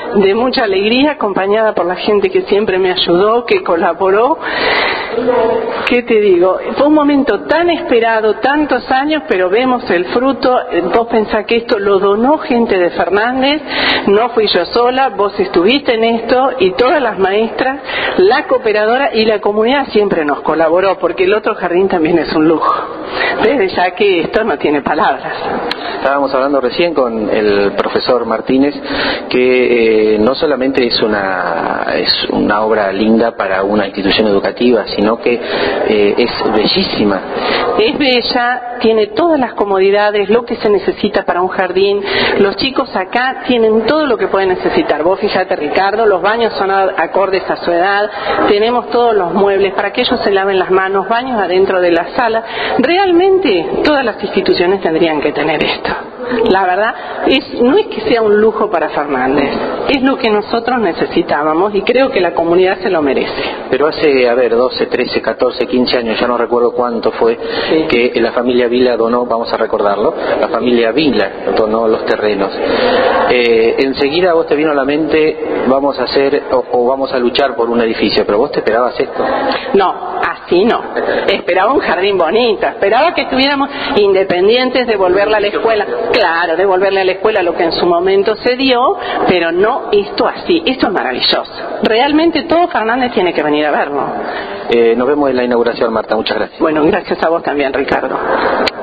de mucha alegría, acompañada por la gente que siempre me ayudó, que colaboró. ¿Qué te digo? Fue un momento tan esperado, tantos años, pero vemos el fruto. Vos pensás que esto lo donó gente de Fernández, no fui yo sola, vos estuviste en esto, y todas las maestras, la cooperadora y la comunidad siempre nos colaboró, porque el otro jardín también es un lujo. Desde ya que esto no tiene palabras. Estábamos hablando recién con el profesor Martínez que no solamente es una obra linda para una institución educativa, sino que es bellísima. Es bella, tiene todas las comodidades, lo que se necesita para un jardín. Los chicos acá tienen todo lo que pueden necesitar. Vos fíjate, Ricardo, los baños son acordes a su edad, tenemos todos los muebles para que ellos se laven las manos, baños adentro de la sala. Realmente todas las instituciones tendrían que tener esto. La verdad, no es que sea un lujo para Fernández, es lo que nosotros necesitábamos y creo que la comunidad se lo merece. Pero hace, 12, 13, 14, 15 años, ya no recuerdo cuánto fue, sí, que la familia Vila donó, vamos a recordarlo, la familia Vila donó los terrenos. Enseguida vos te vino a la mente, vamos a hacer o vamos a luchar por un edificio, pero vos te esperabas esto. No, así no. Esperaba un jardín bonito, esperaba que estuviéramos independientes, devolverle a la escuela. Claro, devolverle a la escuela lo que en su momento se dio, pero no esto así. Esto es maravilloso. Realmente todo Fernández tiene que venir a verlo. Nos vemos en la inauguración, Marta. Muchas gracias. Bueno, gracias a vos también, Ricardo.